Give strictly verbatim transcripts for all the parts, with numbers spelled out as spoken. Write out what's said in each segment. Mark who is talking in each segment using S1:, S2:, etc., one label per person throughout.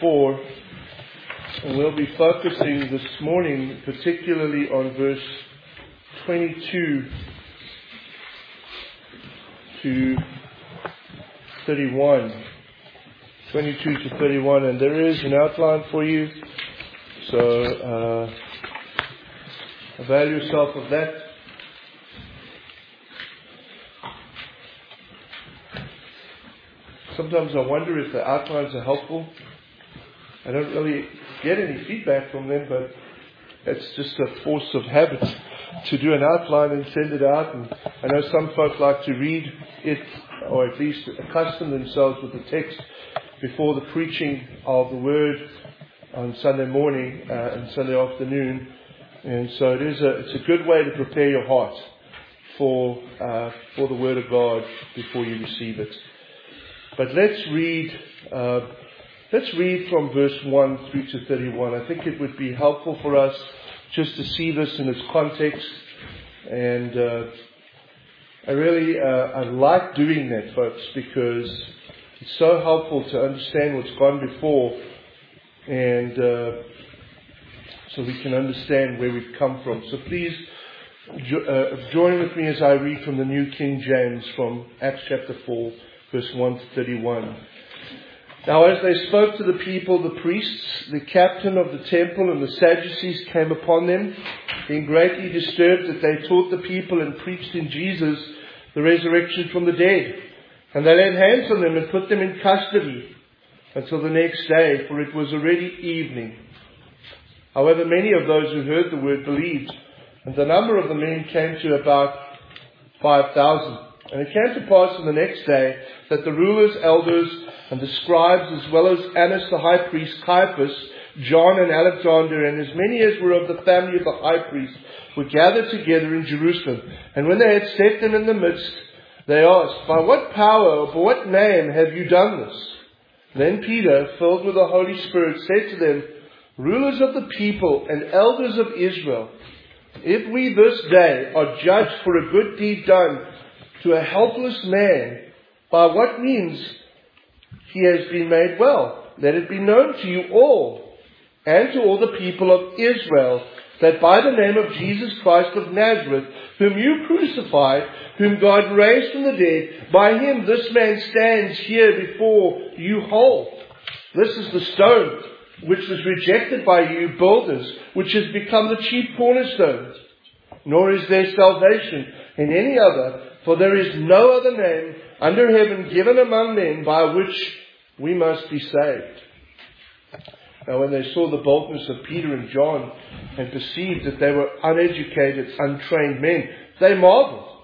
S1: four, and we'll be focusing this morning particularly on verse twenty-two to thirty-one. twenty-two to thirty-one, and there is an outline for you, so uh, avail yourself of that. Sometimes I wonder if the outlines are helpful. I don't really get any feedback from them, but it's just a force of habit to do an outline and send it out. And I know some folk like to read it, or at least accustom themselves with the text before the preaching of the Word on Sunday morning uh, and Sunday afternoon. And so it is a, it's a good way to prepare your heart for uh, for the Word of God before you receive it. But let's read uh, let's read from verse one through to thirty-one. I think it would be helpful for us just to see this in its context. And uh, I really uh, I like doing that, folks, because it's so helpful to understand what's gone before, and uh, so we can understand where we've come from. So please jo- uh, join with me as I read from the New King James from Acts chapter four. Verse one to thirty-one. Now as they spoke to the people, the priests, the captain of the temple, and the Sadducees came upon them, being greatly disturbed that they taught the people and preached in Jesus the resurrection from the dead. And they laid hands on them and put them in custody until the next day, for it was already evening. However, many of those who heard the word believed, and the number of the men came to about five thousand. And it came to pass on the next day that the rulers, elders, and the scribes, as well as Annas the high priest, Caiaphas, John and Alexander, and as many as were of the family of the high priest, were gathered together in Jerusalem. And when they had set them in the midst, they asked, "By what power or by what name have you done this?" Then Peter, filled with the Holy Spirit, said to them, "Rulers of the people and elders of Israel, if we this day are judged for a good deed done to a helpless man, by what means he has been made well, let it be known to you all and to all the people of Israel that by the name of Jesus Christ of Nazareth, whom you crucified, whom God raised from the dead, by him this man stands here before you whole. This is the stone which was rejected by you builders, which has become the chief cornerstone. Nor is there salvation in any other, for there is no other name under heaven given among men by which we must be saved." Now when they saw the boldness of Peter and John and perceived that they were uneducated, untrained men, they marveled.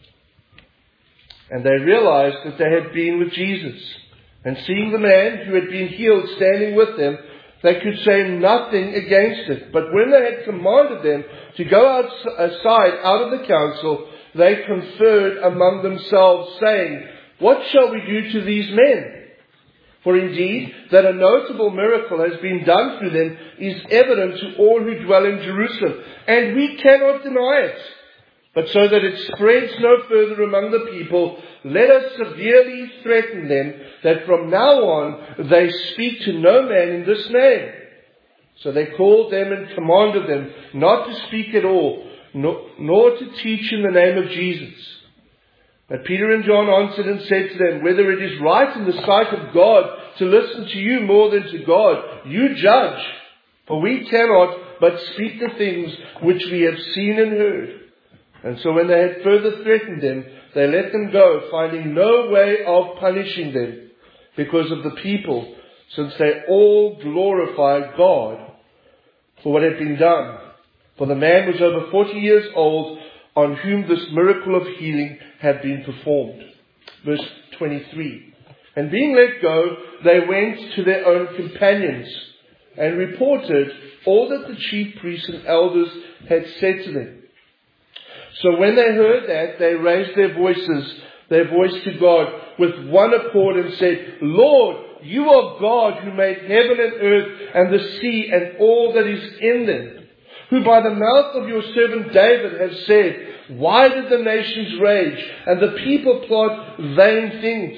S1: And they realized that they had been with Jesus. And seeing the man who had been healed standing with them, they could say nothing against it. But when they had commanded them to go outside out of the council, they conferred among themselves, saying, "What shall we do to these men? For indeed, that a notable miracle has been done through them is evident to all who dwell in Jerusalem, and we cannot deny it. But so that it spreads no further among the people, let us severely threaten them that from now on they speak to no man in this name." So they called them and commanded them not to speak at all, nor, nor to teach in the name of Jesus. But Peter and John answered and said to them, "Whether it is right in the sight of God to listen to you more than to God, you judge. For we cannot but speak the things which we have seen and heard." And so when they had further threatened them, they let them go, finding no way of punishing them because of the people, since they all glorified God for what had been done. For the man was over forty years old, on whom this miracle of healing had been performed. Verse twenty-three. And being let go, they went to their own companions and reported all that the chief priests and elders had said to them. So when they heard that, they raised their voices, their voice to God with one accord and said, "Lord, you are God who made heaven and earth and the sea and all that is in them, who by the mouth of your servant David has said, why did the nations rage and the people plot vain things?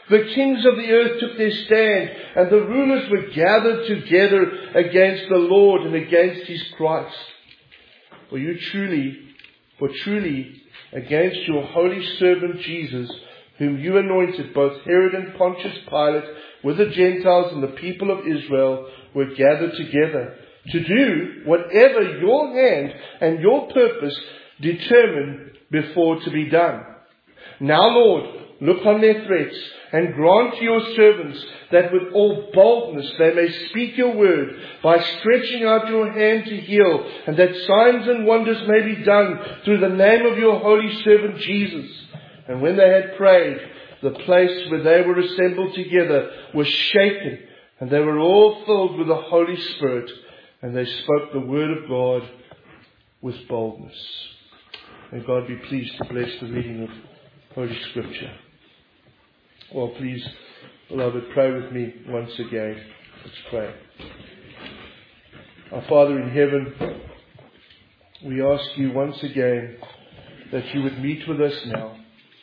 S1: The kings of the earth took their stand, and the rulers were gathered together against the Lord and against His Christ. For you truly, for truly, against your holy servant Jesus, whom you anointed, both Herod and Pontius Pilate, with the Gentiles and the people of Israel, were gathered together to do whatever your hand and your purpose determined before to be done. Now, Lord, look on their threats, and grant to your servants that with all boldness they may speak your word by stretching out your hand to heal, and that signs and wonders may be done through the name of your holy servant Jesus. And when they had prayed, the place where they were assembled together was shaken, and they were all filled with the Holy Spirit, and they spoke the word of God with boldness. May God be pleased to bless the reading of Holy Scripture. Well, please, beloved, pray with me once again. Let's pray. Our Father in heaven, we ask you once again that you would meet with us now.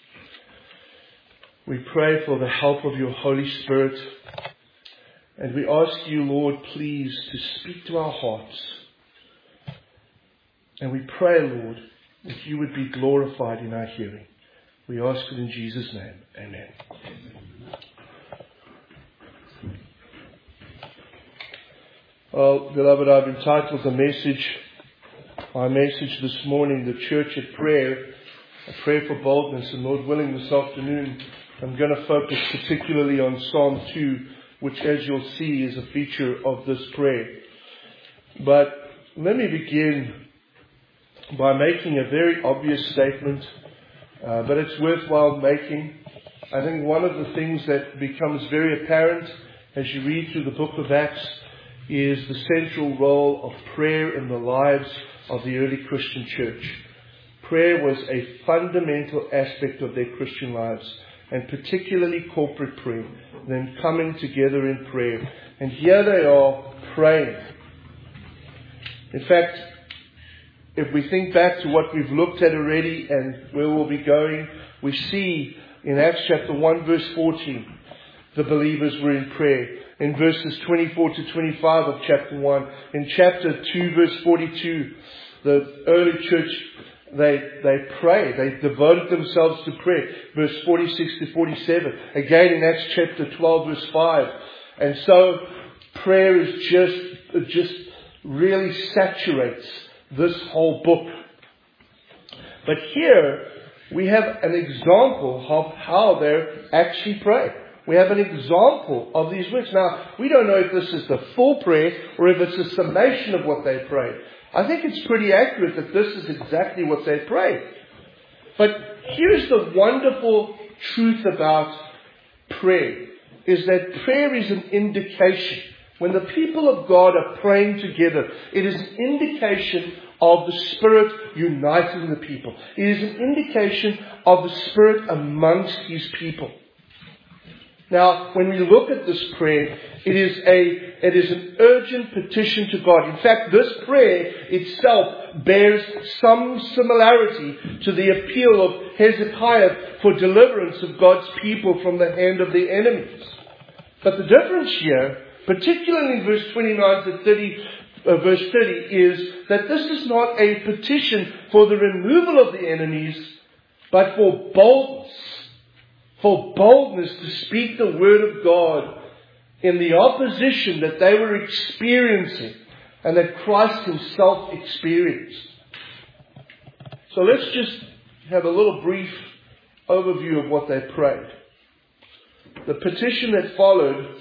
S1: We pray for the help of your Holy Spirit. And we ask you, Lord, please, to speak to our hearts. And we pray, Lord, that you would be glorified in our hearing. We ask it in Jesus' name. Amen. Well, beloved, I've entitled the message, my message this morning, The Church at Prayer, a prayer for boldness. And Lord willing, this afternoon, I'm going to focus particularly on Psalm two, which, as you'll see, is a feature of this prayer. But let me begin by making a very obvious statement. Uh, but it's worthwhile making. I think one of the things that becomes very apparent as you read through the book of Acts is the central role of prayer in the lives of the early Christian church. Prayer was a fundamental aspect of their Christian lives, and particularly corporate prayer, them coming together in prayer. And here they are praying. In fact, if we think back to what we've looked at already and where we'll be going, we see in Acts chapter one verse fourteen, the believers were in prayer. In verses twenty-four to twenty-five of chapter one, in chapter two verse forty-two, the early church, they they pray, they devoted themselves to prayer. Verse forty-six to forty-seven, again in Acts chapter twelve verse five. And so prayer is just, it just really saturates this whole book. But here we have an example of how they actually pray. We have an example of these words. Now, we don't know if this is the full prayer or if it's a summation of what they prayed. I think it's pretty accurate that this is exactly what they prayed. But here's the wonderful truth about prayer, is that prayer is an indication. When the people of God are praying together, it is an indication of the Spirit uniting the people. It is an indication of the Spirit amongst His people. Now, when we look at this prayer, it is a it is an urgent petition to God. In fact, this prayer itself bears some similarity to the appeal of Hezekiah for deliverance of God's people from the hand of their enemies. But the difference here, particularly in verse twenty-nine to thirty, uh, verse thirty, is that this is not a petition for the removal of the enemies, but for boldness. For boldness to speak the word of God in the opposition that they were experiencing and that Christ Himself experienced. So let's just have a little brief overview of what they prayed. The petition that followed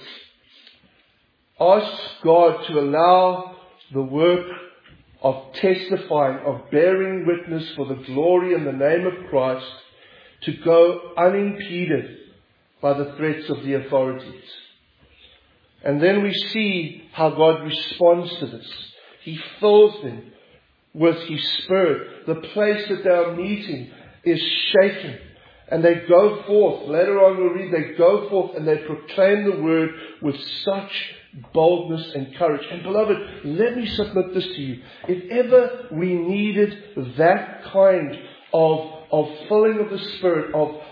S1: asks God to allow the work of testifying, of bearing witness for the glory and the name of Christ to go unimpeded by the threats of the authorities. And then we see how God responds to this. He fills them with His Spirit. The place that they are meeting is shaken. And they go forth. Later on we'll read, they go forth and they proclaim the word with such boldness and courage. And beloved, let me submit this to you. If ever we needed that kind of of filling of the Spirit, of,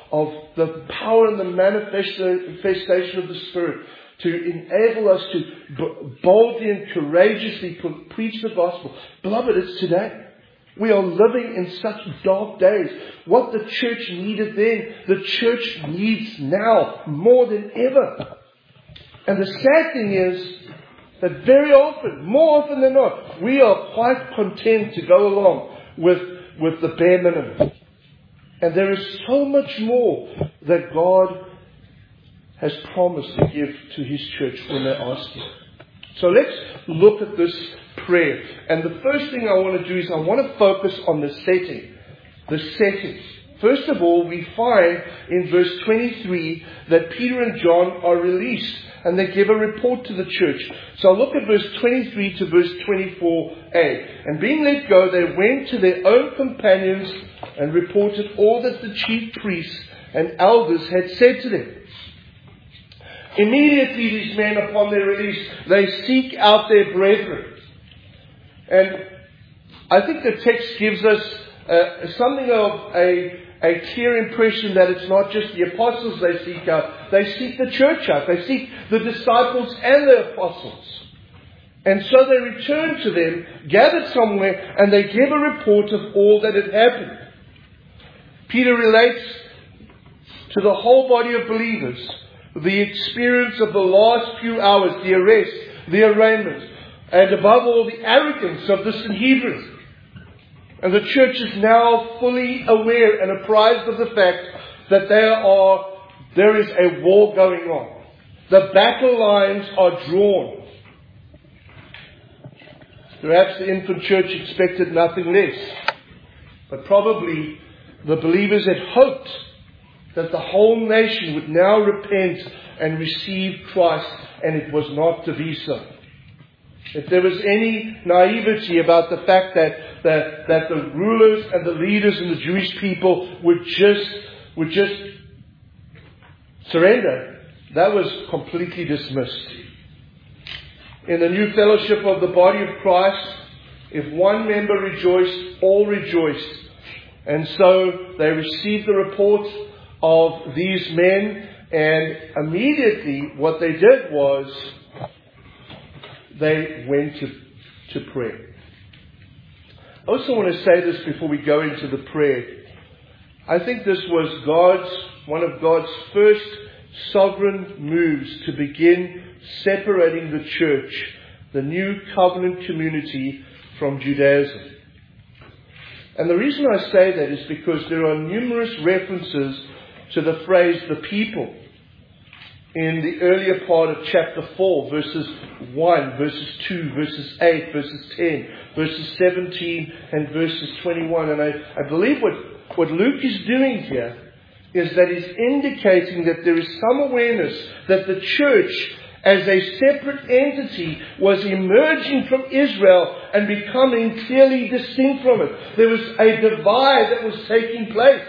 S1: of the power and the manifestation of the Spirit to enable us to b- boldly and courageously pre- preach the gospel. Beloved, it's today. We are living in such dark days. What the church needed then, the church needs now more than ever. And the sad thing is that very often, more often than not, we are quite content to go along with, with the bare minimum. And there is so much more that God has promised to give to His church when they ask Him. So let's look at this prayer. And the first thing I want to do is I want to focus on the setting. The setting. First of all, we find in verse twenty-three that Peter and John are released and they give a report to the church. So I'll look at verse twenty-three to verse twenty-four a. And being let go, they went to their own companions and reported all that the chief priests and elders had said to them. Immediately these men, upon their release, they seek out their brethren. And I think the text gives us uh, something of a, a clear impression that it's not just the apostles they seek out. They seek the church out. They seek the disciples and the apostles. And so they return to them, gathered somewhere, and they give a report of all that had happened. Peter relates to the whole body of believers the experience of the last few hours, the arrest, the arraignment, and above all the arrogance of the Sanhedrin. And the church is now fully aware and apprised of the fact that there are there is a war going on. The battle lines are drawn. Perhaps the infant church expected nothing less. But probably the believers had hoped that the whole nation would now repent and receive Christ, and it was not to be so. If there was any naivety about the fact that, that, that the rulers and the leaders and the Jewish people would just, would just surrender, that was completely dismissed. In the new fellowship of the body of Christ, if one member rejoiced, all rejoiced. And so they received the report of these men, and immediately what they did was they went to, to prayer. I also want to say this before we go into the prayer. I think this was God's, one of God's first sovereign moves to begin separating the church, the new covenant community, from Judaism. And the reason I say that is because there are numerous references to the phrase the people in the earlier part of chapter four, verses one, verses two, verses eight, verses ten, verses seventeen, and verses twenty-one. And I, I believe what, what Luke is doing here is that he's indicating that there is some awareness that the church as a separate entity was emerging from Israel and becoming clearly distinct from it. There was a divide that was taking place.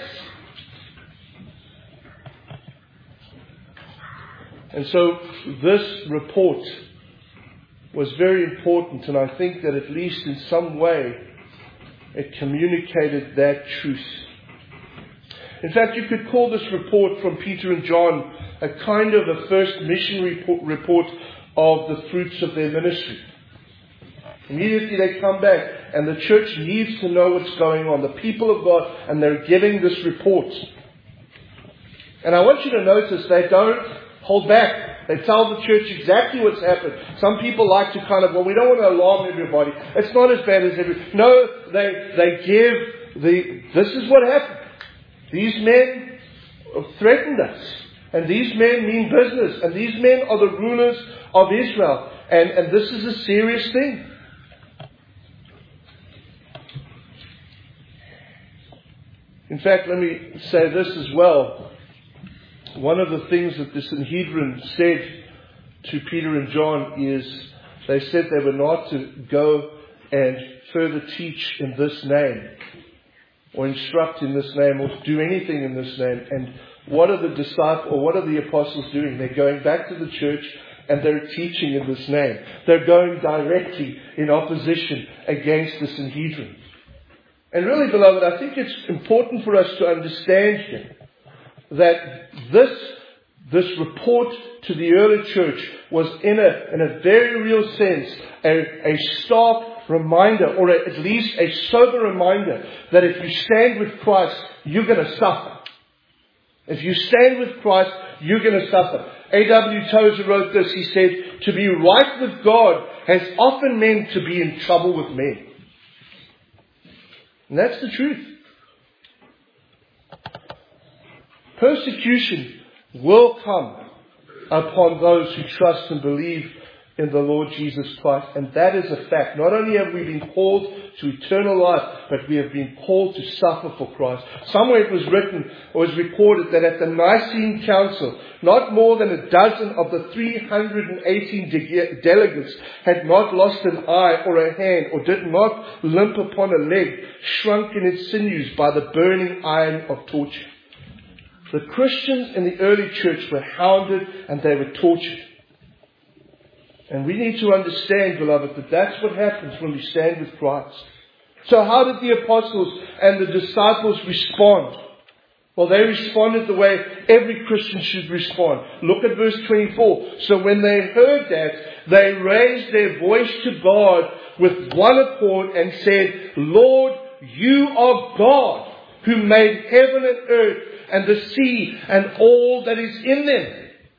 S1: And so this report was very important, and I think that at least in some way it communicated that truth. In fact, you could call this report from Peter and John a kind of a first mission report, report of the fruits of their ministry. Immediately they come back, and the church needs to know what's going on, the people of God, and they're giving this report. And I want you to notice they don't hold back. They tell the church exactly what's happened. Some people like to kind of, well, we don't want to alarm everybody. It's not as bad as every. No, they they give the. This is what happened. These men threatened us, and these men mean business, and these men are the rulers of Israel, and and this is a serious thing. In fact, let me say this as well. One of the things that the Sanhedrin said to Peter and John is they said they were not to go and further teach in this name or instruct in this name or do anything in this name. And what are the disciples or what are the apostles doing? They're going back to the church and they're teaching in this name. They're going directly in opposition against the Sanhedrin. And really, beloved, I think it's important for us to understand here that this, this report to the early church was in a, in a very real sense, a, a stark reminder, or a, at least a sober reminder, that if you stand with Christ, you're going to suffer. If you stand with Christ, you're going to suffer. A W Tozer wrote this. He said, to be right with God has often meant to be in trouble with men. And that's the truth. Persecution will come upon those who trust and believe in the Lord Jesus Christ. And that is a fact. Not only have we been called to eternal life, but we have been called to suffer for Christ. Somewhere it was written, or was recorded, that at the Nicene Council, not more than a dozen of the three hundred eighteen de- delegates had not lost an eye or a hand, or did not limp upon a leg, shrunk in its sinews by the burning iron of torture. The Christians in the early church were hounded and they were tortured. And we need to understand, beloved, that that's what happens when we stand with Christ. So how did the apostles and the disciples respond? Well, they responded the way every Christian should respond. Look at verse twenty-four. So when they heard that, they raised their voice to God with one accord and said, Lord, you are God, who made heaven and earth and the sea and all that is in them.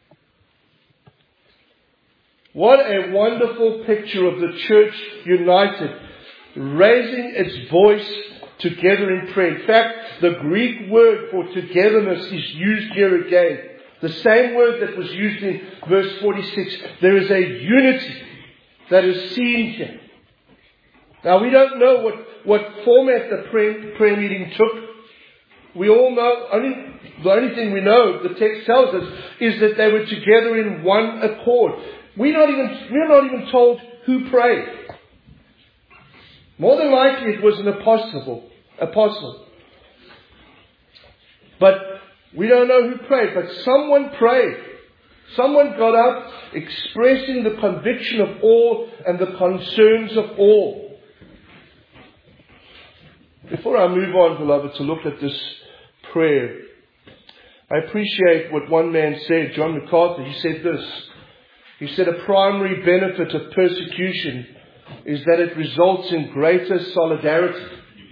S1: What a wonderful picture of the church united, raising its voice together in prayer. In fact, the Greek word for togetherness is used here again. The same word that was used in verse forty-six. There is a unity that is seen here. Now, we don't know what, what format the prayer, prayer meeting took. We all know, only, the only thing we know, the text tells us, is that they were together in one accord. We're not even, we're not even told who prayed. More than likely it was an apostle. apostle. But we don't know who prayed, but someone prayed. Someone got up expressing the conviction of all and the concerns of all. Before I move on, beloved, to look at this prayer, I appreciate what one man said, John MacArthur. He said this. He said a primary benefit of persecution is that it results in greater solidarity.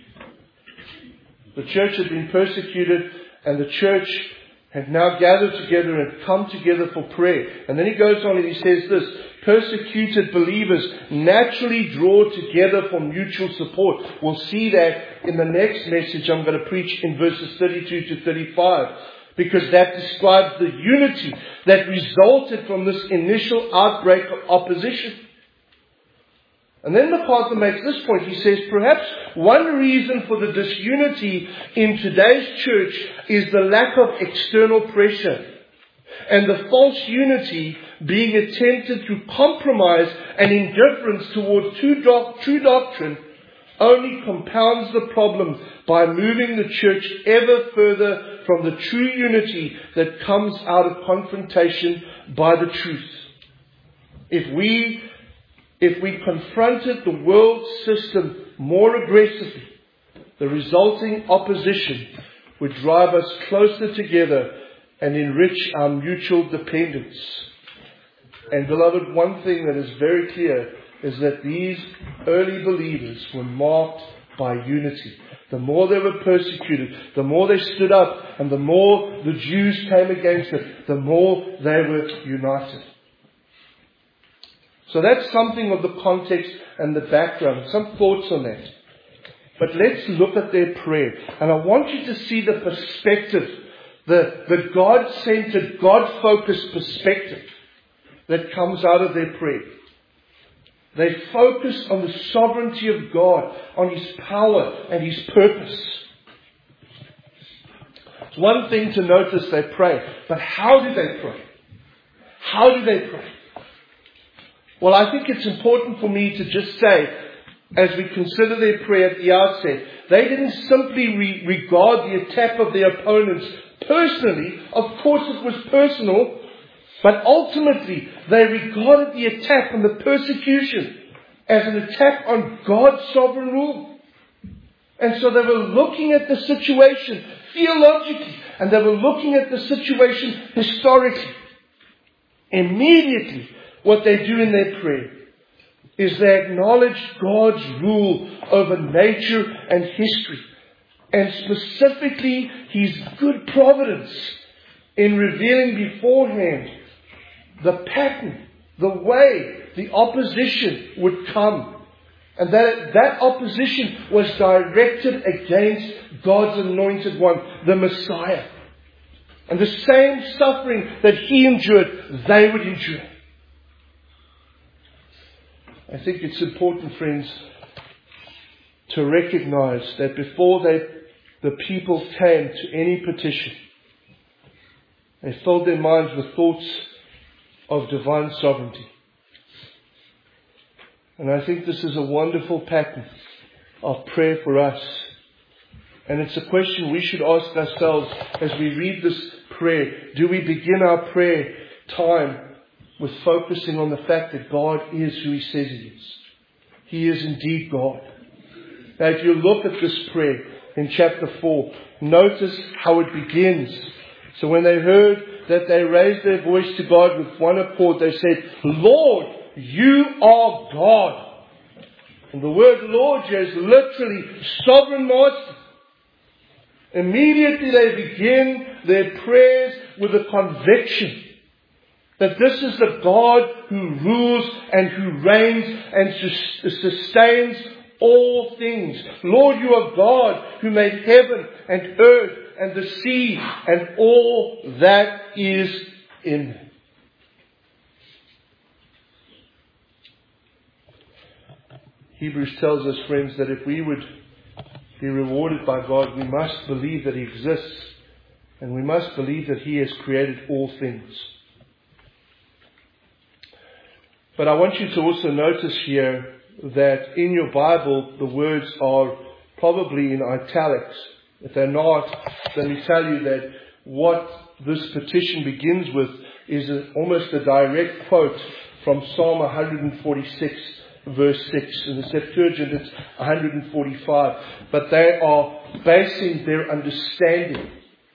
S1: The church had been persecuted, and the church had now gathered together and come together for prayer. And then he goes on and he says this: persecuted believers naturally draw together for mutual support. We'll see that in the next message I'm going to preach in verses thirty-two to thirty-five. Because that describes the unity that resulted from this initial outbreak of opposition. And then MacArthur makes this point. He says, perhaps one reason for the disunity in today's church is the lack of external pressure, and the false unity being attempted through compromise and indifference towards true, doc- true doctrine only compounds the problem by moving the church ever further from the true unity that comes out of confrontation by the truth. If we, if we confronted the world system more aggressively, the resulting opposition would drive us closer together and enrich our mutual dependence. And beloved, one thing that is very clear is that these early believers were marked by unity. The more they were persecuted, the more they stood up, and the more the Jews came against it, the more they were united. So that's something of the context and the background. Some thoughts on that. But let's look at their prayer. And I want you to see the perspective, the, the God-centered, God-focused perspective that comes out of their prayer. They focus on the sovereignty of God, on His power and His purpose. It's one thing to notice they pray, but how do they pray? How do they pray? Well, I think it's important for me to just say, as we consider their prayer at the outset, they didn't simply re- regard the attack of their opponents personally. Of course it was personal. But ultimately, they regarded the attack and the persecution as an attack on God's sovereign rule. And so they were looking at the situation theologically and they were looking at the situation historically. Immediately, what they do in their prayer is they acknowledge God's rule over nature and history, and specifically His good providence in revealing beforehand the pattern, the way the opposition would come. And that that opposition was directed against God's anointed one, the Messiah. And the same suffering that He endured, they would endure. I think it's important, friends, to recognize that before they, the people came to any petition, they filled their minds with thoughts of divine sovereignty. And I think this is a wonderful pattern of prayer for us. And it's a question we should ask ourselves as we read this prayer. Do we begin our prayer time with focusing on the fact that God is who He says He is? He is indeed God. Now, if you look at this prayer in chapter four, notice how it begins. So when they heard that they raised their voice to God with one accord, they said, Lord, You are God. And the word Lord here is literally sovereign master. Immediately they begin their prayers with a conviction that this is the God who rules and who reigns and sustains all things. Lord, You are God who made heaven and earth and the sea and all that is in them. Hebrews tells us, friends, that if we would be rewarded by God, we must believe that He exists, and we must believe that He has created all things. But I want you to also notice here that in your Bible, the words are probably in italics. If they're not, let me tell you that what this petition begins with is a, almost a direct quote from Psalm one forty-six, verse six. In the Septuagint, it's one forty-five. But they are basing their understanding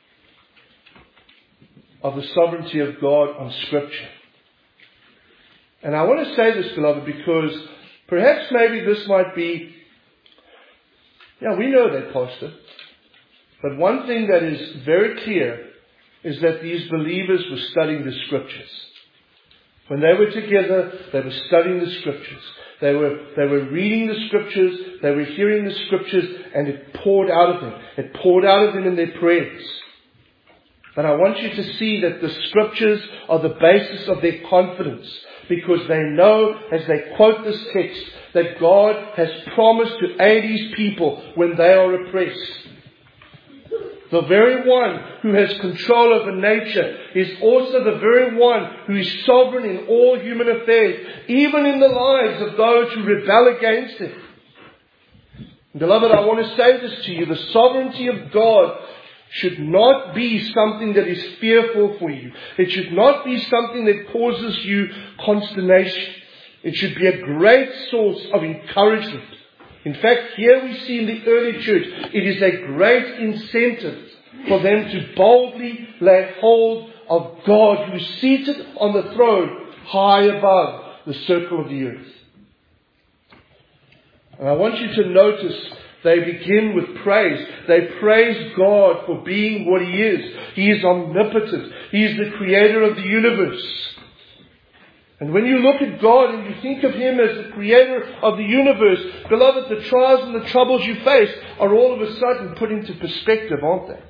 S1: of the sovereignty of God on Scripture. And I want to say this, beloved, because perhaps maybe this might be, yeah, we know that, Pastor. But one thing that is very clear is that these believers were studying the Scriptures. When they were together, they were studying the Scriptures. They were, they were reading the Scriptures, they were hearing the Scriptures, and it poured out of them. It poured out of them in their prayers. But I want you to see that the Scriptures are the basis of their confidence, because they know, as they quote this text, that God has promised to aid His people when they are oppressed. The very one who has control over nature is also the very one who is sovereign in all human affairs, even in the lives of those who rebel against Him. Beloved, I want to say this to you. The sovereignty of God should not be something that is fearful for you. It should not be something that causes you consternation. It should be a great source of encouragement. In fact, here we see in the early church, it is a great incentive for them to boldly lay hold of God who is seated on the throne high above the circle of the earth. And I want you to notice they begin with praise. They praise God for being what He is. He is omnipotent. He is the creator of the universe. And when you look at God and you think of Him as the creator of the universe, beloved, the trials and the troubles you face are all of a sudden put into perspective, aren't they?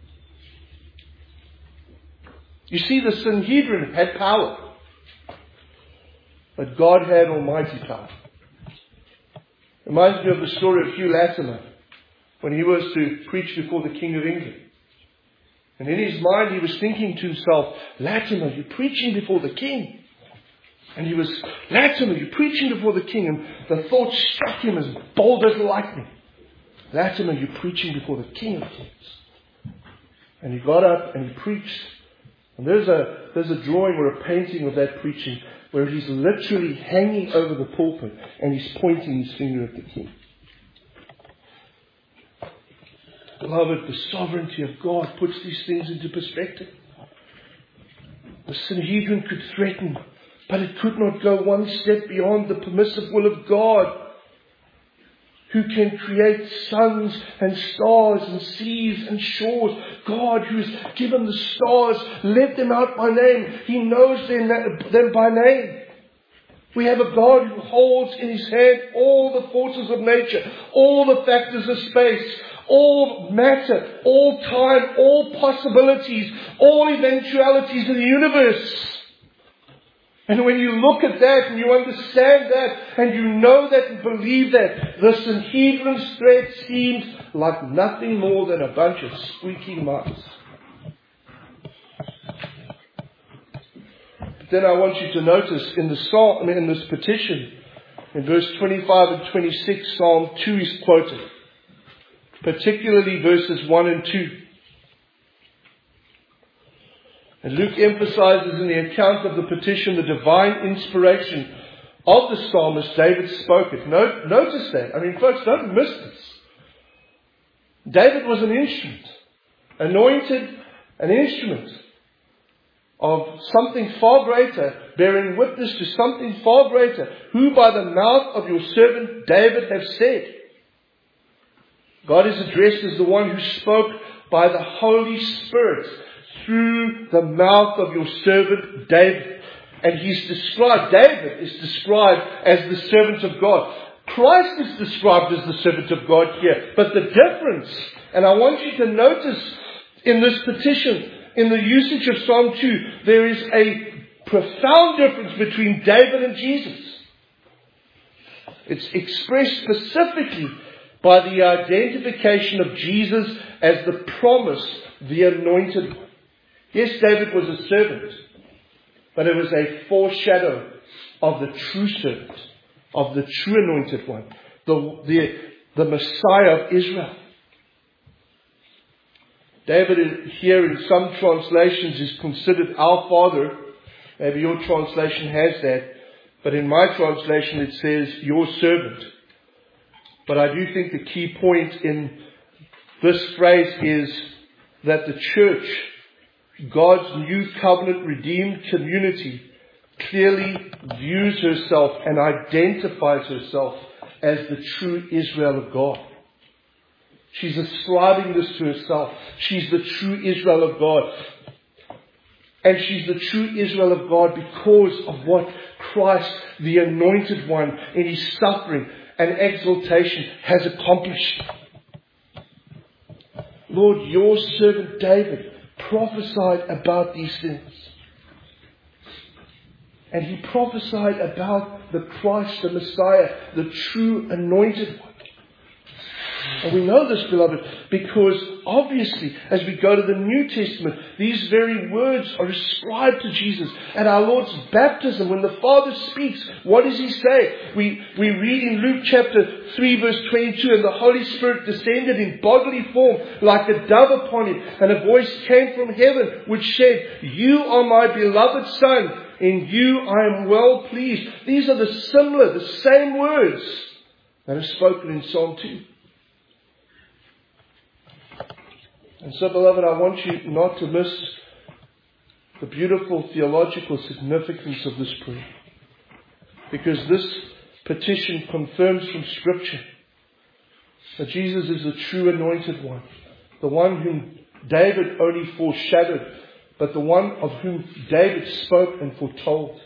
S1: You see, the Sanhedrin had power, but God had almighty power. It reminds me of the story of Hugh Latimer when he was to preach before the King of England. And in his mind he was thinking to himself, Latimer, you're preaching before the King. And he was, Latimer, you're preaching before the King. And the thought struck him as bold as lightning. Latimer, you're preaching before the King of Kings. And he got up and he preached. And there's a, there's a drawing or a painting of that preaching where he's literally hanging over the pulpit and he's pointing his finger at the King. Beloved, the sovereignty of God puts these things into perspective. The Sanhedrin could threaten, but it could not go one step beyond the permissive will of God, who can create suns and stars and seas and shores. God, who has given the stars, let them out by name. He knows them, them by name. We have a God who holds in His hand all the forces of nature, all the factors of space, all matter, all time, all possibilities, all eventualities in the universe. And when you look at that and you understand that and you know that and believe that, the Sanhedrin's threat seems like nothing more than a bunch of squeaking mice. But then I want you to notice in the psalm, I mean in this petition, in verse twenty-five and twenty-six, Psalm two is quoted, particularly verses one and two. And Luke emphasizes in the account of the petition the divine inspiration of the psalmist. David spoke it. Note, notice that. I mean, folks, don't miss this. David was an instrument, anointed, an instrument of something far greater, bearing witness to something far greater, who by the mouth of your servant David have said. God is addressed as the one who spoke by the Holy Spirit through the mouth of your servant David. And he's described, David is described as the servant of God. Christ is described as the servant of God here. But the difference, and I want you to notice in this petition, in the usage of Psalm two, there is a profound difference between David and Jesus. It's expressed specifically by the identification of Jesus as the promised, the anointed one. Yes, David was a servant, but it was a foreshadow of the true servant, of the true anointed one, the, the, the Messiah of Israel. David here in some translations is considered our Father. Maybe your translation has that, but in my translation it says your servant. But I do think the key point in this phrase is that the church, God's new covenant redeemed community, clearly views herself and identifies herself as the true Israel of God. She's ascribing this to herself. She's the true Israel of God. And she's the true Israel of God because of what Christ, the anointed one, in His suffering and exaltation has accomplished. Lord, your servant David prophesied about these things. And he prophesied about the Christ, the Messiah, the true anointed one. And we know this, beloved, because obviously, as we go to the New Testament, these very words are ascribed to Jesus. At our Lord's baptism, when the Father speaks, what does He say? We, we read in Luke chapter three, verse twenty-two, and the Holy Spirit descended in bodily form like a dove upon Him, and a voice came from heaven which said, "You are my beloved Son, in you I am well pleased." These are the similar, the same words that are spoken in Psalm two. And so, beloved, I want you not to miss the beautiful theological significance of this prayer. Because this petition confirms from Scripture that Jesus is the true anointed one. The one whom David only foreshadowed, but the one of whom David spoke and foretold.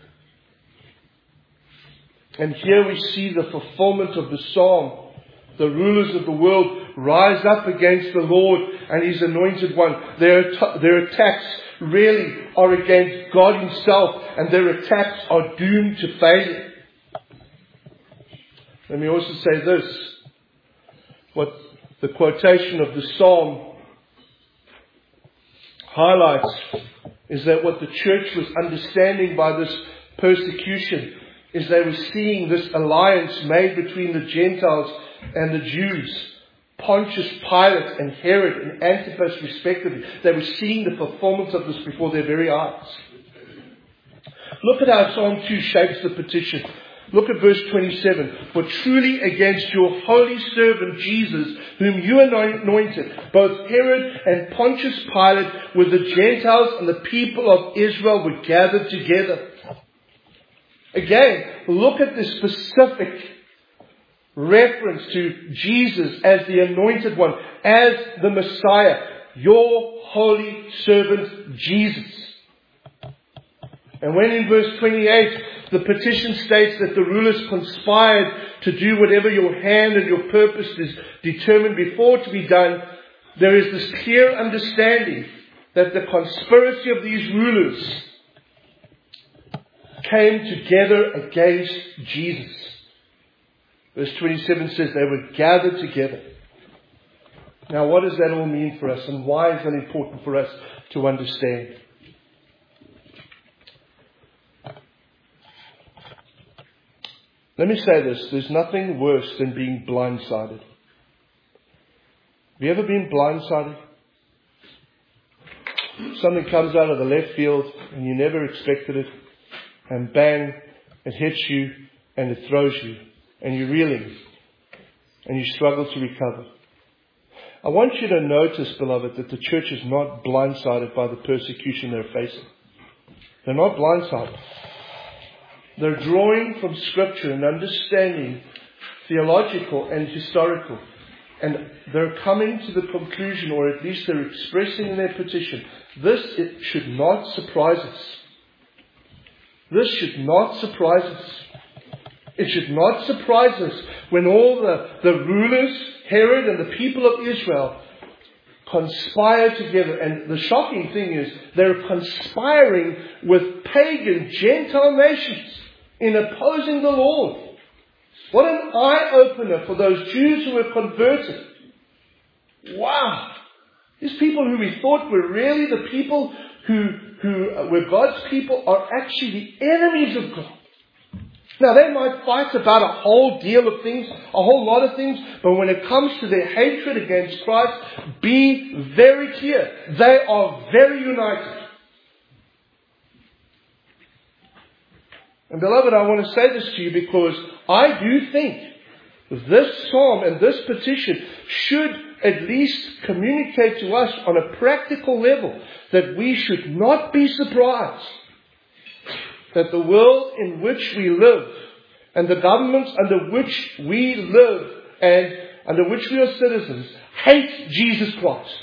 S1: And here we see the fulfillment of the psalm. The rulers of the world rise up against the Lord and His anointed one. Their, their attacks really are against God Himself, and their attacks are doomed to failure. Let me also say this. What the quotation of the psalm highlights is that what the church was understanding by this persecution is they were seeing this alliance made between the Gentiles and the Jews, Pontius Pilate and Herod and Antipas respectively. They were seeing the fulfillment of this before their very eyes. Look at how Psalm two shapes the petition. Look at verse twenty-seven. For truly against your holy servant Jesus, whom you anointed, both Herod and Pontius Pilate with the Gentiles and the people of Israel were gathered together. Again, look at the specific reference to Jesus as the anointed one, as the Messiah, your holy servant Jesus. And when in verse twenty-eight, the petition states that the rulers conspired to do whatever your hand and your purpose is determined before to be done, there is this clear understanding that the conspiracy of these rulers came together against Jesus. Verse twenty-seven says they were gathered together. Now, what does that all mean for us, and why is that important for us to understand? Let me say this. There's nothing worse than being blindsided. Have you ever been blindsided? Something comes out of the left field and you never expected it. And bang, it hits you and it throws you. And you're reeling. And you struggle to recover. I want you to notice, beloved, that the church is not blindsided by the persecution they're facing. They're not blindsided. They're drawing from Scripture and understanding theological and historical. And they're coming to the conclusion, or at least they're expressing in their petition, this it should not surprise us. This should not surprise us. It should not surprise us when all the, the rulers, Herod and the people of Israel, conspire together. And the shocking thing is, they're conspiring with pagan Gentile nations in opposing the Lord. What an eye-opener for those Jews who were converted. Wow! These people who we thought were really the people who, who were God's people are actually the enemies of God. Now, they might fight about a whole deal of things, a whole lot of things, but when it comes to their hatred against Christ, be very clear. They are very united. And beloved, I want to say this to you because I do think this psalm and this petition should at least communicate to us on a practical level that we should not be surprised that the world in which we live and the governments under which we live and under which we are citizens hate Jesus Christ.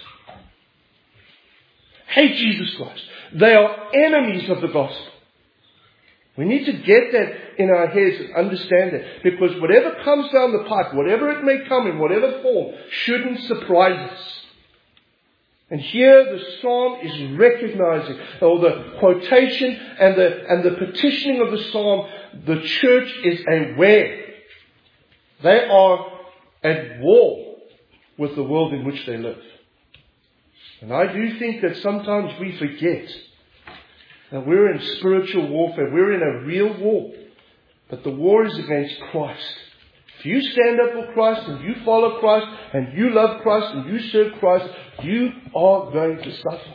S1: Hate Jesus Christ. They are enemies of the gospel. We need to get that in our heads and understand that. Because whatever comes down the pipe, whatever it may come in, whatever form, shouldn't surprise us. And here the psalm is recognizing, or the quotation and the, and the petitioning of the psalm, the church is aware. They are at war with the world in which they live. And I do think that sometimes we forget that we're in spiritual warfare. We're in a real war. But the war is against Christ. If you stand up for Christ and you follow Christ and you love Christ and you serve Christ, you are going to suffer.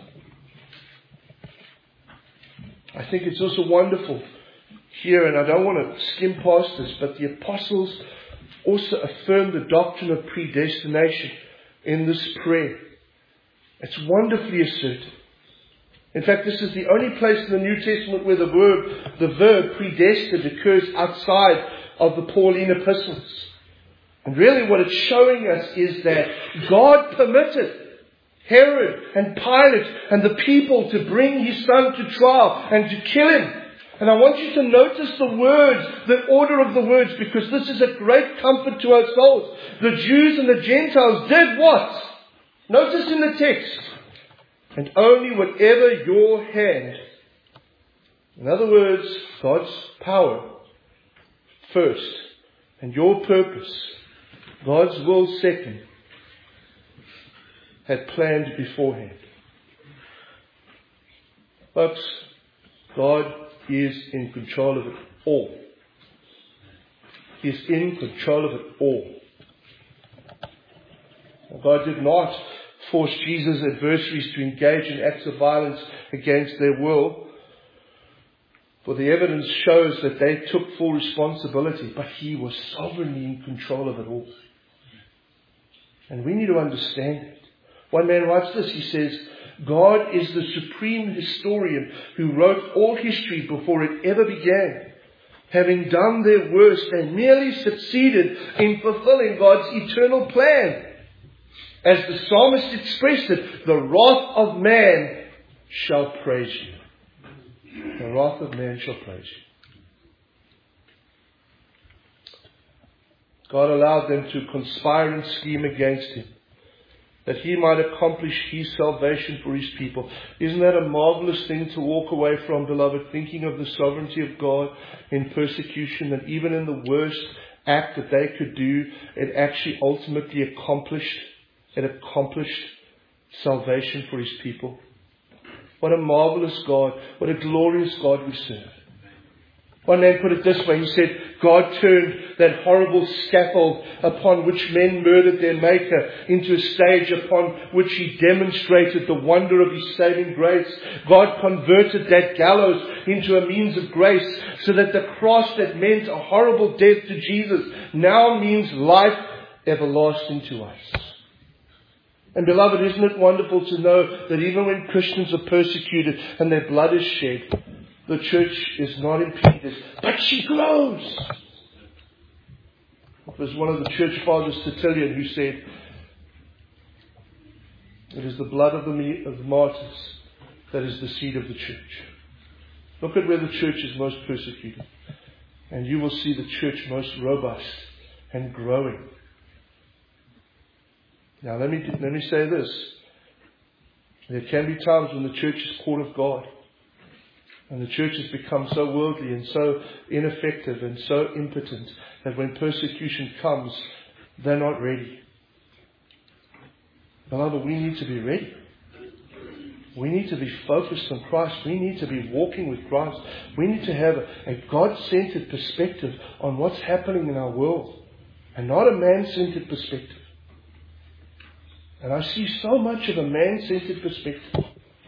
S1: I think it's also wonderful here, and I don't want to skim past this, but the apostles also affirm the doctrine of predestination in this prayer. It's wonderfully asserted. In fact, this is the only place in the New Testament where the verb, the verb predestined occurs outside of the Pauline epistles. And really what it's showing us is that God permitted Herod and Pilate and the people to bring his son to trial and to kill him. And I want you to notice the words, the order of the words, because this is a great comfort to our souls. The Jews and the Gentiles did what? Notice in the text. And only whatever your hand, in other words, God's power first, and your purpose, God's will second, had planned beforehand. Folks, God is in control of it all. He is in control of it all. God did not force Jesus' adversaries to engage in acts of violence against their will. For the evidence shows that they took full responsibility, but He was sovereignly in control of it all. And we need to understand it. One man writes this, he says, God is the supreme historian who wrote all history before it ever began. Having done their worst, they merely succeeded in fulfilling God's eternal plan. As the psalmist expressed it, the wrath of man shall praise you. The wrath of man shall praise you. God allowed them to conspire and scheme against Him, that He might accomplish His salvation for His people. Isn't that a marvelous thing to walk away from, beloved, thinking of the sovereignty of God in persecution, that even in the worst act that they could do, it actually ultimately accomplished, it accomplished salvation for His people. What a marvelous God, what a glorious God we serve. One man put it this way, he said, God turned that horrible scaffold upon which men murdered their Maker into a stage upon which He demonstrated the wonder of His saving grace. God converted that gallows into a means of grace, so that the cross that meant a horrible death to Jesus now means life everlasting to us. And beloved, isn't it wonderful to know that even when Christians are persecuted and their blood is shed, the church is not impeded, but she grows. It was one of the church fathers, Tertullian, who said, it is the blood of the, of the martyrs that is the seed of the church. Look at where the church is most persecuted, and you will see the church most robust and growing. Now let me, let me say this. There can be times when the church is caught of God. And the church has become so worldly and so ineffective and so impotent that when persecution comes, they're not ready. Beloved, we need to be ready. We need to be focused on Christ. We need to be walking with Christ. We need to have a, a God-centered perspective on what's happening in our world, and not a man-centered perspective. And I see so much of a man-centered perspective.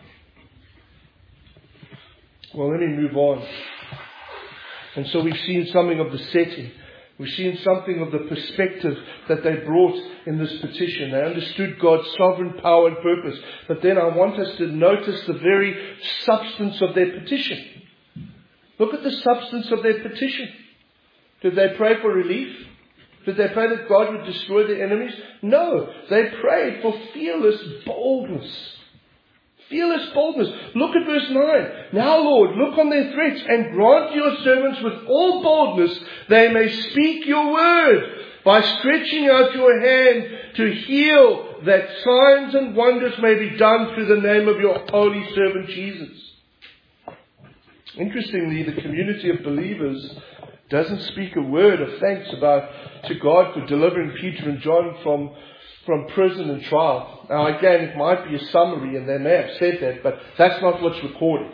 S1: Well, let me move on. And so we've seen something of the setting. We've seen something of the perspective that they brought in this petition. They understood God's sovereign power and purpose. But then I want us to notice the very substance of their petition. Look at the substance of their petition. Did they pray for relief? Did they pray that God would destroy their enemies? No. They prayed for fearless boldness. Fearless boldness. Look at verse nine. Now, Lord, look on their threats and grant your servants with all boldness they may speak your word by stretching out your hand to heal, that signs and wonders may be done through the name of your holy servant Jesus. Interestingly, the community of believers doesn't speak a word of thanks about to God for delivering Peter and John from from prison and trial. Now again, it might be a summary and they may have said that, but that's not what's recorded.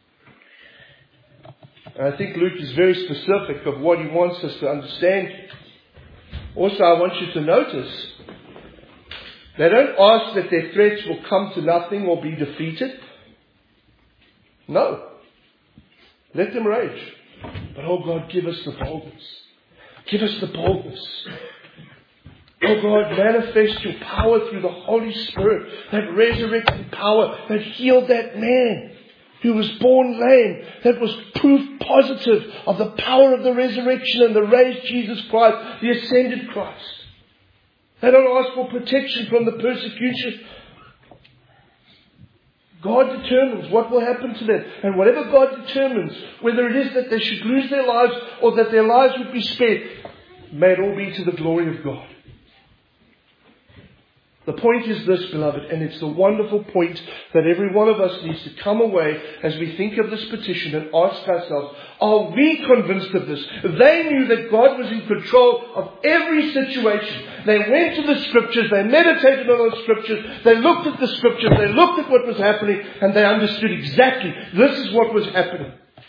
S1: And I think Luke is very specific of what he wants us to understand. Also, I want you to notice, they don't ask that their threats will come to nothing or be defeated. No. Let them rage. But oh God, give us the boldness. Give us the boldness. Oh God, manifest your power through the Holy Spirit, that resurrecting power that healed that man who was born lame, that was proof positive of the power of the resurrection and the raised Jesus Christ, the ascended Christ. They don't ask for protection from the persecution. God determines what will happen to them. And whatever God determines, whether it is that they should lose their lives or that their lives would be spared, may it all be to the glory of God. The point is this, beloved, and it's the wonderful point that every one of us needs to come away as we think of this petition and ask ourselves, are we convinced of this? They knew that God was in control of every situation. They went to the Scriptures, they meditated on the Scriptures, they looked at the Scriptures, they looked at what was happening, and they understood exactly this is what was happening.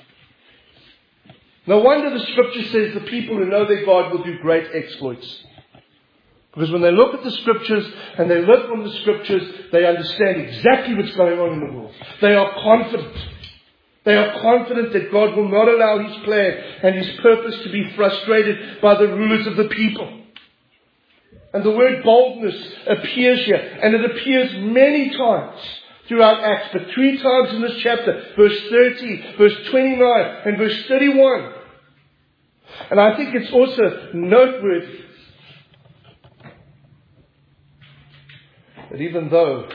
S1: No wonder the Scripture says the people who know their God will do great exploits. Because when they look at the Scriptures and they live from the Scriptures, they understand exactly what's going on in the world. They are confident. They are confident that God will not allow His plan and His purpose to be frustrated by the rulers of the people. And the word boldness appears here, and it appears many times throughout Acts, but three times in this chapter, verse thirty, verse twenty-nine, and verse thirty-one. And I think it's also noteworthy that even though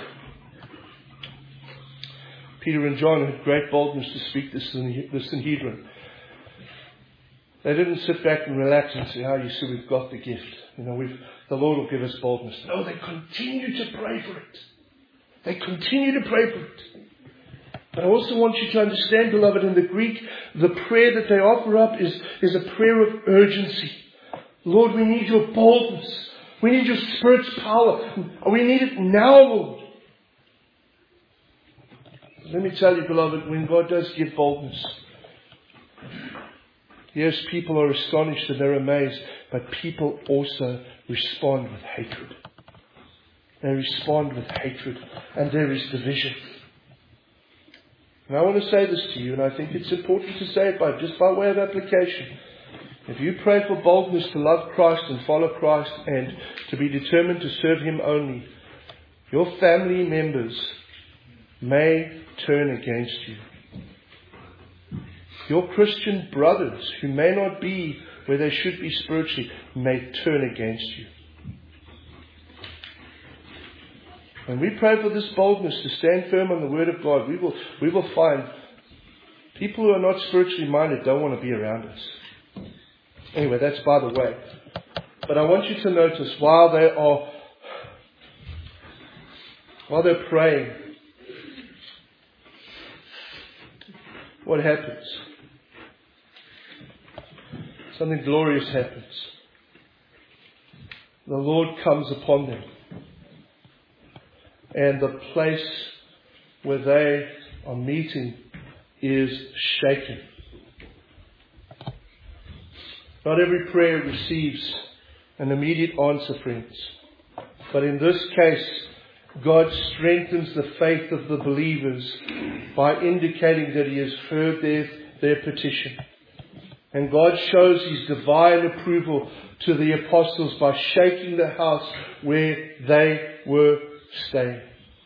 S1: Peter and John had great boldness to speak the Sanhedrin, they didn't sit back and relax and say, "Oh, you see, we've got the gift. You know, we've, the Lord will give us boldness." No, they continue to pray for it. They continue to pray for it. But I also want you to understand, beloved, in the Greek, the prayer that they offer up is, is a prayer of urgency. Lord, we need your boldness. We need your Spirit's power. We need it now, Lord. Let me tell you, beloved, when God does give boldness, yes, people are astonished and they're amazed, but people also respond with hatred. They respond with hatred, and there is division. And I want to say this to you, and I think it's important to say it by just by way of application. If you pray for boldness to love Christ and follow Christ and to be determined to serve Him only, your family members may turn against you. Your Christian brothers, who may not be where they should be spiritually, may turn against you. When we pray for this boldness to stand firm on the Word of God, we will, we will find people who are not spiritually minded don't want to be around us. Anyway, that's by the way. But I want you to notice while they are, while they're praying, what happens? Something glorious happens. The Lord comes upon them. And the place where they are meeting is shaken. Not every prayer receives an immediate answer, friends. But in this case, God strengthens the faith of the believers by indicating that He has heard their, their petition. And God shows His divine approval to the apostles by shaking the house where they were staying.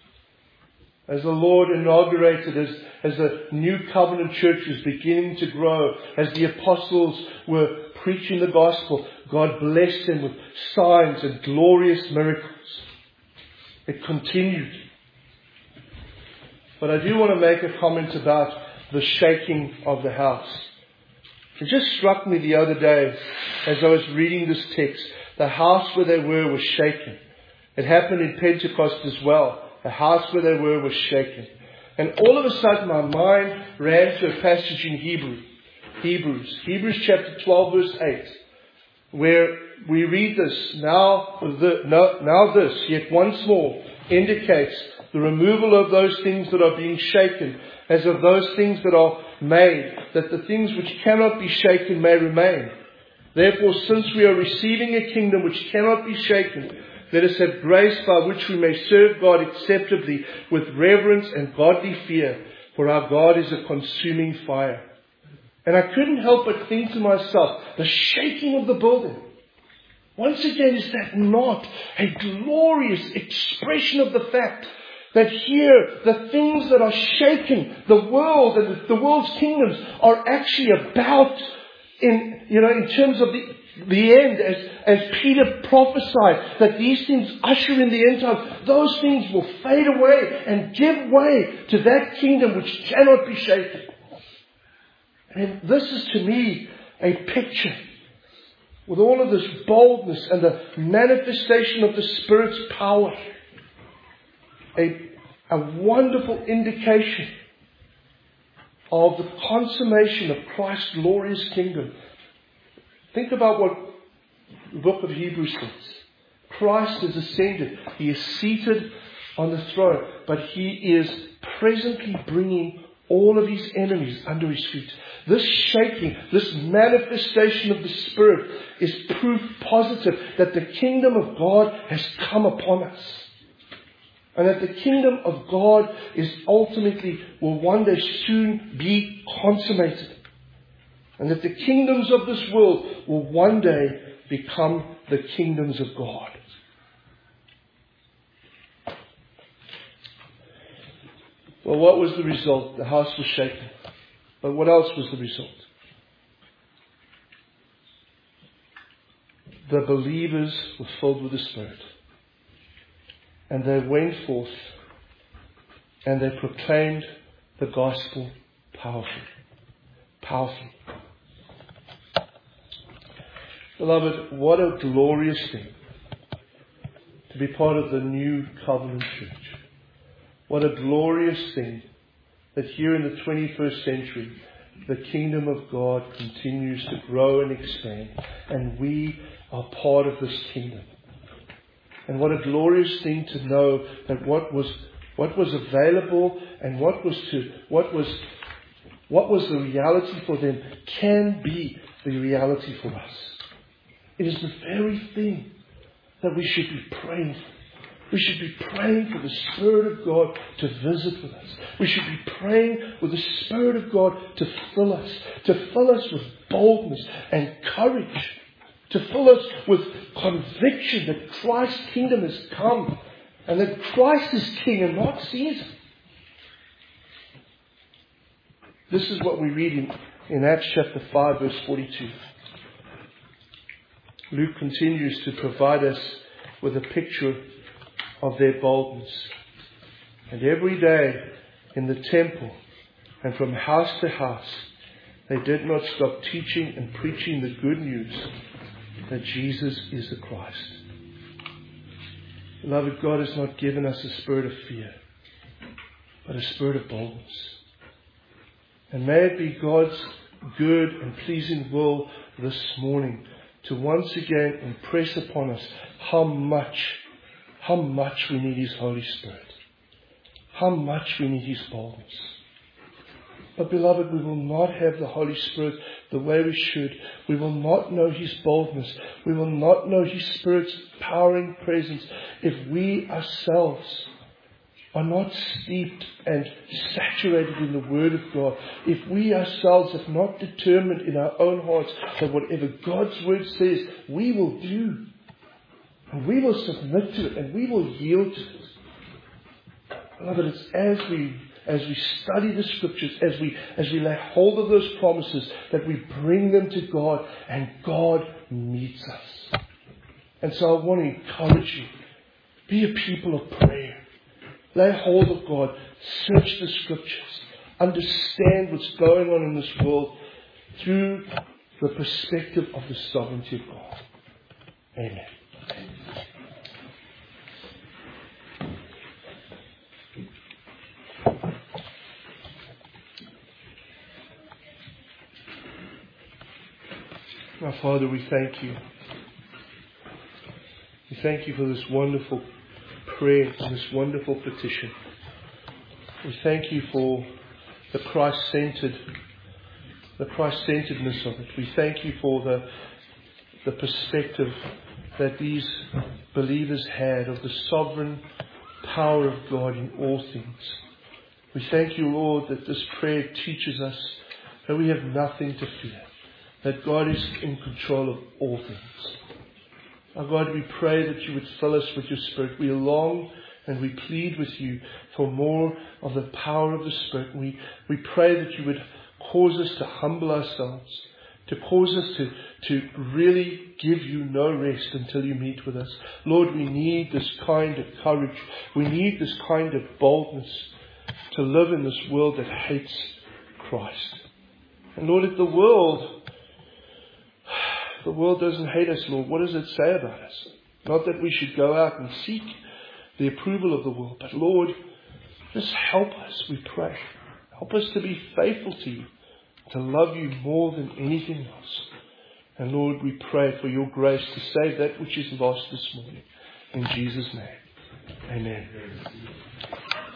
S1: As the Lord inaugurated, as, as the new covenant church was beginning to grow, as the apostles were preaching the gospel, God blessed them with signs and glorious miracles. It continued. But I do want to make a comment about the shaking of the house. It just struck me the other day as I was reading this text. The house where they were was shaken. It happened in Pentecost as well. The house where they were was shaken. And all of a sudden my mind ran to a passage in Hebrew. Hebrews. Hebrews chapter twelve verse eight. Where we read this. Now, the, no, now this, yet once more, indicates the removal of those things that are being shaken, as of those things that are made, that the things which cannot be shaken may remain. Therefore, since we are receiving a kingdom which cannot be shaken, let us have grace by which we may serve God acceptably with reverence and godly fear, for our God is a consuming fire. And I couldn't help but think to myself, the shaking of the building. Once again, is that not a glorious expression of the fact that here the things that are shaken, the world and the world's kingdoms are actually about, in you know, in terms of the the end, as as Peter prophesied, that these things usher in the end time, those things will fade away and give way to that kingdom which cannot be shaken. And this is to me a picture with all of this boldness and the manifestation of the Spirit's power. A, a wonderful indication of the consummation of Christ's glorious kingdom. Think about what the book of Hebrews says. Christ has ascended. He is seated on the throne. But He is presently bringing all of His enemies under His feet. This shaking, this manifestation of the Spirit is proof positive that the kingdom of God has come upon us. And that the kingdom of God is ultimately, will one day soon be consummated. And that the kingdoms of this world will one day become the kingdoms of God. Well, what was the result? The house was shaken. But what else was the result? The believers were filled with the Spirit. And they went forth and they proclaimed the gospel powerfully. Powerfully. Beloved, what a glorious thing to be part of the new covenant church. What a glorious thing that here in the twenty-first century, the kingdom of God continues to grow and expand, and we are part of this kingdom. And what a glorious thing to know that what was what was available and what was to what was what was the reality for them can be the reality for us. It is the very thing that we should be praying for. We should be praying for the Spirit of God to visit with us. We should be praying for the Spirit of God to fill us, to fill us with boldness and courage, to fill us with conviction that Christ's kingdom has come and that Christ is King and not Caesar. This is what we read in, in Acts chapter five, verse forty-two. Luke continues to provide us with a picture of their boldness. And every day in the temple and from house to house, they did not stop teaching and preaching the good news that Jesus is the Christ. Beloved, God has not given us a spirit of fear, but a spirit of boldness. And may it be God's good and pleasing will this morning to once again impress upon us how much How much we need His Holy Spirit. How much we need His boldness. But beloved, we will not have the Holy Spirit the way we should. We will not know His boldness. We will not know His Spirit's powering presence if we ourselves are not steeped and saturated in the Word of God. If we ourselves have not determined in our own hearts that whatever God's Word says, we will do. And we will submit to it and we will yield to it. Beloved, it's as we as we study the Scriptures, as we as we lay hold of those promises, that we bring them to God and God meets us. And so I want to encourage you. Be a people of prayer. Lay hold of God. Search the Scriptures. Understand what's going on in this world through the perspective of the sovereignty of God. Amen. Our Father, we thank you. We thank you for this wonderful prayer and this wonderful petition. We thank you for the Christ-centered, the Christ-centeredness of it. We thank you for the, the perspective that these believers had of the sovereign power of God in all things. We thank you, Lord, that this prayer teaches us that we have nothing to fear, that God is in control of all things. Our God, we pray that you would fill us with your Spirit. We long and we plead with you for more of the power of the Spirit. We, we pray that you would cause us to humble ourselves, to cause us to, to really give you no rest until you meet with us. Lord, we need this kind of courage. We need this kind of boldness to live in this world that hates Christ. And Lord, if the world, the world doesn't hate us, Lord, what does it say about us? Not that we should go out and seek the approval of the world, but Lord, just help us, we pray. Help us to be faithful to you, to love you more than anything else. And Lord, we pray for your grace to save that which is lost this morning. In Jesus' name, amen.